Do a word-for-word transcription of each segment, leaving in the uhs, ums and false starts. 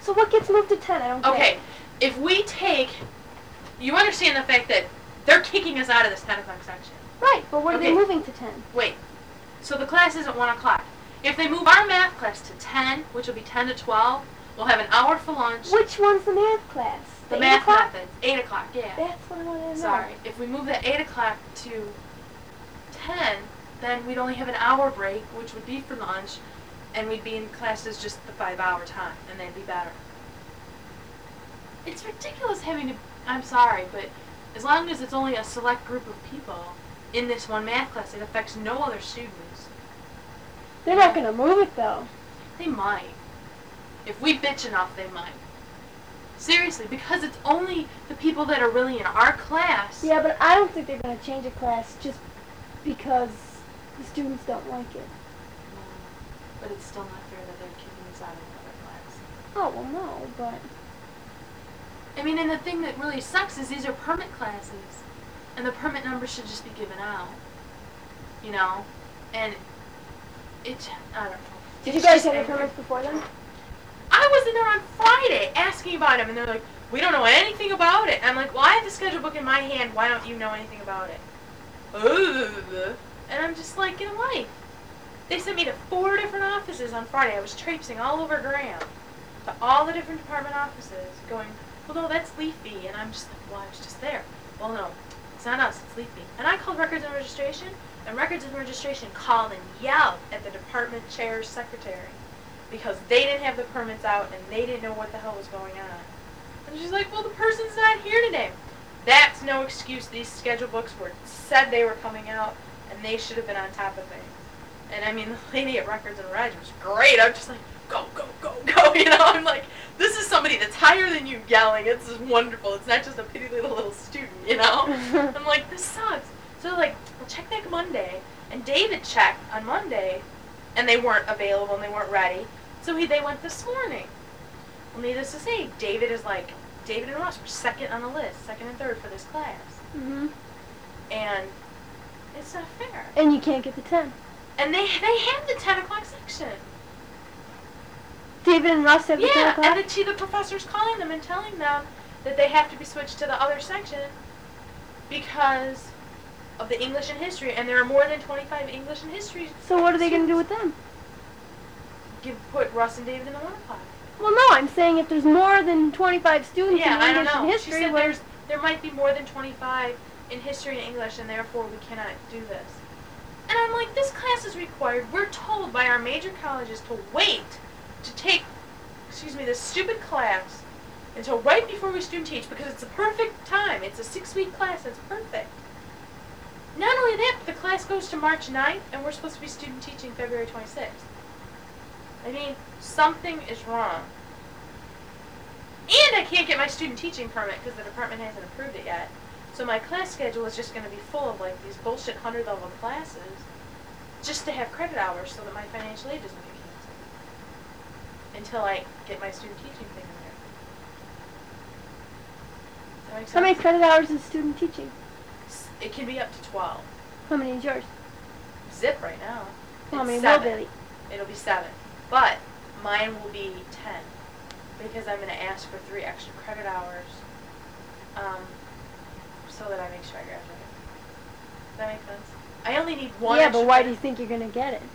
So what gets moved to ten? I don't get Okay, it. if we take, you understand the fact that they're kicking us out of this ten o'clock section. Right, but what are Okay. they moving to ten? Wait, so the class is at one o'clock. If they move our math class to ten, which will be ten to twelve, we'll have an hour for lunch. Which one's the math class? The eight math o'clock? method. eight o'clock, yeah. That's what I wanted to know. Sorry. If we move the eight o'clock to ten, then we'd only have an hour break, which would be for lunch, and we'd be in classes just the five-hour time, and they'd be better. It's ridiculous having to, I'm sorry, but as long as it's only a select group of people in this one math class, it affects no other students. They're not going to move it, though. They might. If we bitch enough, they might. Seriously, because it's only the people that are really in our class. Yeah, but I don't think they're going to change a class just because the students don't like it. No, but it's still not fair that they're kicking us out of another class. Oh, well, no, but... I mean, and the thing that really sucks is these are permit classes, and the permit numbers should just be given out. You know? And it, I don't know. Did It's you guys just have the angry. permits before then? I was in there on Friday asking about them, and they're like, we don't know anything about it. And I'm like, well, I have the schedule book in my hand. Why don't you know anything about it? Ugh. And I'm just like, get a life. They sent me to four different offices on Friday. I was traipsing all over Graham to all the different department offices going, well, no, that's Leafy. And I'm just like, well, I was just there. Well, no, it's not us, it's Leafy. And I called Records and Registration, and Records and Registration called and yelled at the department chair's secretary because they didn't have the permits out and they didn't know what the hell was going on. And she's like, well, the person's not here today. That's no excuse. These schedule books were said they were coming out, and they should have been on top of things. And I mean, the lady at Records and Reg was great. I'm just like, go, go, go, go. You know, I'm like, this is somebody that's higher than you yelling. It's just wonderful. It's not just a pitty little little student, you know? I'm like, this sucks. So they're like, well, check back Monday. And David checked on Monday, and they weren't available and they weren't ready. So he, they went this morning. Well, needless to say, David is like, David and Ross were second on the list, second and third for this class. Mm-hmm. And it's not fair. And you can't get the ten. And they they have the ten o'clock section. David and Russ have the ten Yeah, o'clock? and the, see, the professor's calling them and telling them that they have to be switched to the other section because of the English and history, and there are more than twenty-five English and history. So what are they going to do with them? Give, put Russ and David in the one o'clock. Well, no, I'm saying if there's more than twenty-five students Yeah, in I don't English know. and She history, said well, there's there might be more than twenty-five in history and English, and therefore we cannot do this. And I'm like, this class is required. We're told by our major colleges to wait to take, excuse me, this stupid class until right before we student teach because it's the perfect time. It's a six-week class. It's perfect. Not only that, but the class goes to March ninth, and we're supposed to be student teaching February twenty-sixth. I mean, something is wrong. And I can't get my student teaching permit because the department hasn't approved it yet. So my class schedule is just going to be full of like these bullshit hundred level classes just to have credit hours so that my financial aid doesn't get canceled. Until I get my student teaching thing in there. Does that make sense? how many credit hours is student teaching? It can be up to twelve. How many is yours? Zip right now. How It's many will seven. there be? It'll be seven. But mine will be ten. Because I'm going to ask for three extra credit hours. Um, so that I make sure I graduate. Does that make sense? I only need one Yeah, extra but why do credit- you think you're going to get it?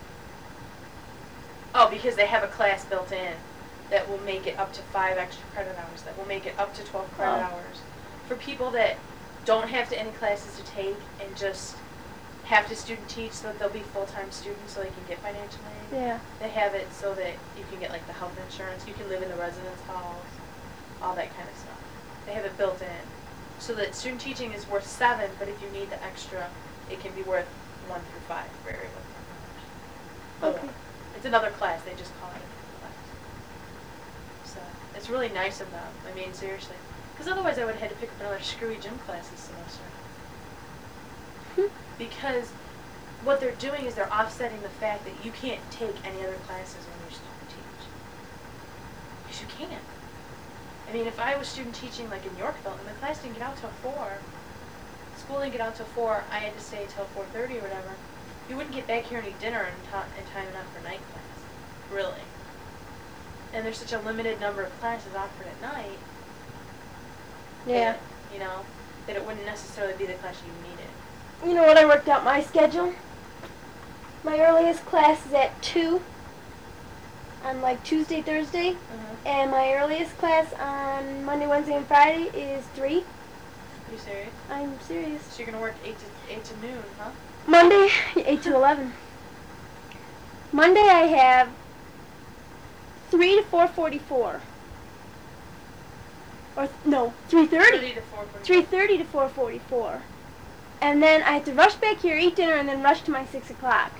Oh, because they have a class built in that will make it up to five extra credit hours. That will make it up to twelve credit Oh. hours. For people that don't have to any classes to take and just have to student teach so that they'll be full-time students so they can get financial aid. Yeah. They have it so that you can get like the health insurance, you can live in the residence halls, all that kind of stuff. They have it built in. So that student teaching is worth seven, but if you need the extra, it can be worth one through five for area one. Okay. It's another class, they just call it a class. So, it's really nice of them. I mean, seriously. Because otherwise I would have had to pick up another screwy gym class this semester. Because what they're doing is they're offsetting the fact that you can't take any other classes when you're student teach. Because you can't. I mean, if I was student teaching like in Yorkville and the class didn't get out till four, school didn't get out till four, I had to stay till four thirty or whatever, you wouldn't get back here and eat dinner in, ta- in time enough for night class. Really. and there's such a limited number of classes offered at night. Yeah. That, you know, that it wouldn't necessarily be the class you needed. You know what? I worked out my schedule. My earliest class is at two on like Tuesday, Thursday, Uh-huh. and my earliest class on Monday, Wednesday, and Friday is three. You serious? I'm serious. So you're gonna work eight to eight to noon, huh? Monday, eight to eleven. Monday I have three to four forty-four. Or th- no, three thirty. Thirty to four forty. Three thirty to four forty-four. And then I have to rush back here, eat dinner, and then rush to my six o'clock.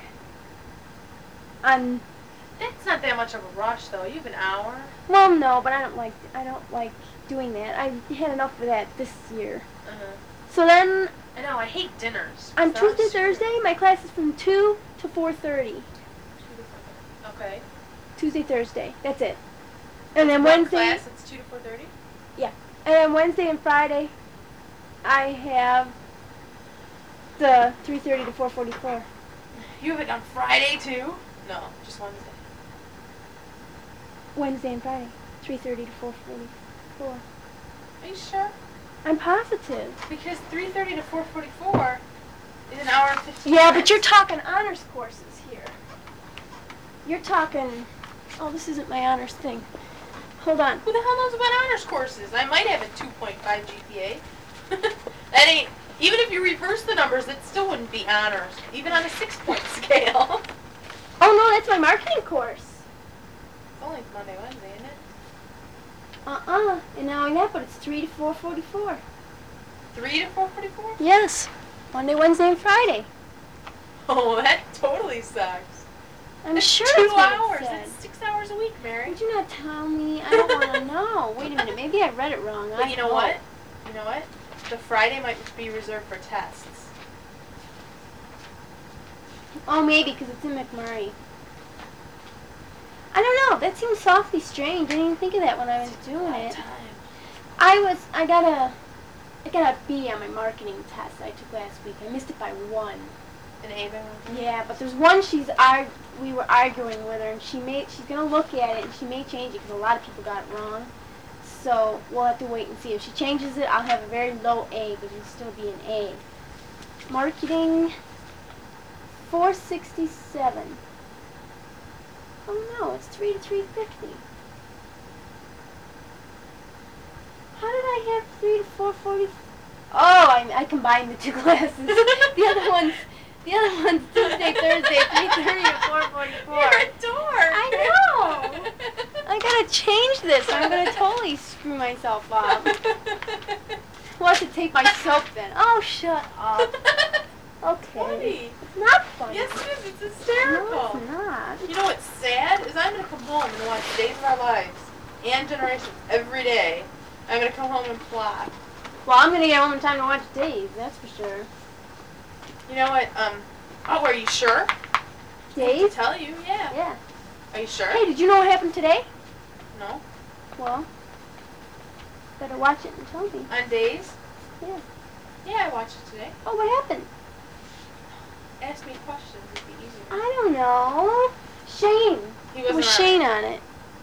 On That's not that much of a rush, though. You have an hour. well, no, but I don't like I don't like doing that. I had enough of that this year. Uh-huh. So then I know. I hate dinners. on That Tuesday, was stupid. Thursday, my class is from two to four thirty. Okay. Tuesday, Thursday. That's it. And then One Wednesday. class, it's two to four thirty. And then Wednesday and Friday, I have the three thirty to four forty-four. You have it on Friday too? No, just Wednesday. Wednesday and Friday, three thirty to four forty-four. Are you sure? I'm positive. Because three thirty to four forty-four is an hour and fifteen Yeah, minutes. but you're talking honors courses here. You're talking. Oh, this isn't my honors thing. Hold on. Who the hell knows about honors courses? I might have a two point five G P A. That ain't. Even if you reverse the numbers, it still wouldn't be honors, even on a six-point scale. Oh no, that's my marketing course. It's only Monday, Wednesday, isn't it? Uh-uh. And now I that, but it's three to four forty-four. Three to four forty-four? Yes. Monday, Wednesday, and Friday. Oh, that totally sucks. I'm That's sure two that's what it hours. said. That's six hours a week, Mary. Would you not tell me? I don't want to know. Wait a minute. Maybe I read it wrong. I But you know hope. what? You know what? The Friday might be reserved for tests. Oh, maybe because it's in McMurray. I don't know. That seems awfully strange. I didn't even think of that when I was doing it. Time. I was. I got a. I got a B on my marketing test I took last week. I missed it by one. An A by one? Yeah, but there's one she's arg- we were arguing with her, and she may she's gonna look at it and she may change it because a lot of people got it wrong. So we'll have to wait and see. If she changes it, I'll have a very low A, but it'll still be an A. Marketing, four sixty-seven. Oh no, it's three to three fifty. How did I have three to four forty? Oh, I, I combined the two classes. The other one's the other one's Tuesday, Thursday, three thirty to four forty-four. You're a dork. I know. I gotta change this. Or I'm gonna totally screw myself up. We'll have to take my soap then. Oh, shut up. Okay. Funny. It's not funny. Yes, it is. It's hysterical. No, it's not. You know what's sad is I'm gonna come home and watch Days of Our Lives and Generations every day. I'm gonna come home and plot. Well, I'm gonna get home in time to watch Days. That's for sure. You know what? Um. Oh, are you sure? To Days? tell you, yeah. Yeah. Are you sure? Hey, did you know what happened today? No. Well, better watch it and tell me. On Days? Yeah. Yeah, I watched it today. Oh, what happened? Ask me questions. It'd be easier. I don't know. Shane. He It wasn't was on Shane it. on it.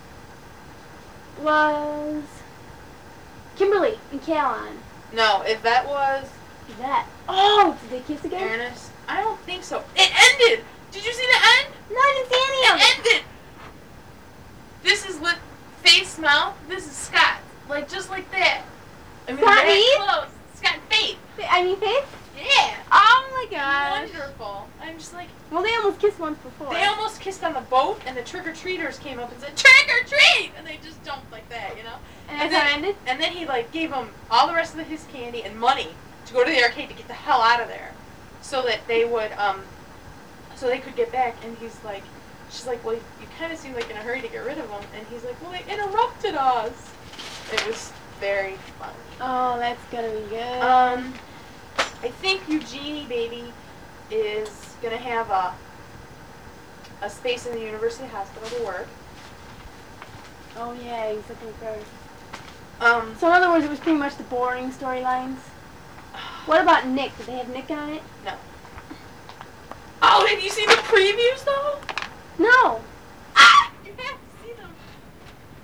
Was Kimberly and Cal on. No, if that was That. Oh, did they kiss again? Ernest, I don't think so. It ended. Did you see the end? No, I didn't see any of It it. ended. This is lip, face, mouth. This is Scott. Like just like that. I mean, Scott that Reed? close. Scott and Faith. I mean, Faith? Yeah. Oh my gosh. Wonderful. I'm just like, Well, they almost kissed once before. they almost kissed on the boat, and the trick-or-treaters came up and said, trick or treat! And they just jumped like that, you know? And and that's how it then- ended? And then he, like, gave them all the rest of his candy and money to go to the arcade to get the hell out of there. So that they would, um, so they could get back. And he's like, she's like, well, you, you kind of seem like in a hurry to get rid of them. And he's like, well, they interrupted us. It was very funny. Oh, that's gonna be good. Um, I think Eugenie baby is gonna have a a space in the University Hospital to work. oh yeah, he's looking for. Um, So in other words, it was pretty much the boring storylines. What about Nick? Did they have Nick on it? no. Oh, have you seen the previews though? No. Ah, you have to see them.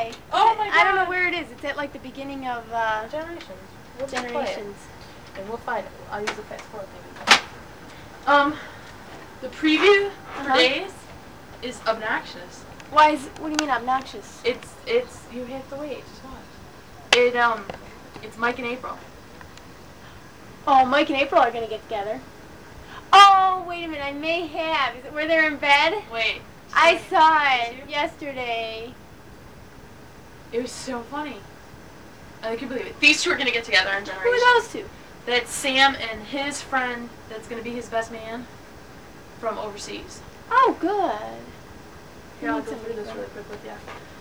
try. Oh my god. I don't know where it is. It's at like the beginning of uh, Generations. We'll just play it. Generations. And we'll find it. I'll use the fast forward thing. Um, the preview for Uh-huh. Days is obnoxious. Why is? What do you mean obnoxious? It's it's you have to wait. Just watch. It um, it's Mike and April. Oh, Mike and April are gonna get together. Oh, wait a minute. I may have. Is it where they're in bed? Wait. I sorry. saw Did it you? yesterday. It was so funny. I can't believe it. These two are gonna get together in Who Generations. are those two? That's Sam and his friend. That's gonna be his best man from overseas. Oh, good. Here, I'll Need go through somebody this good. really quick with you.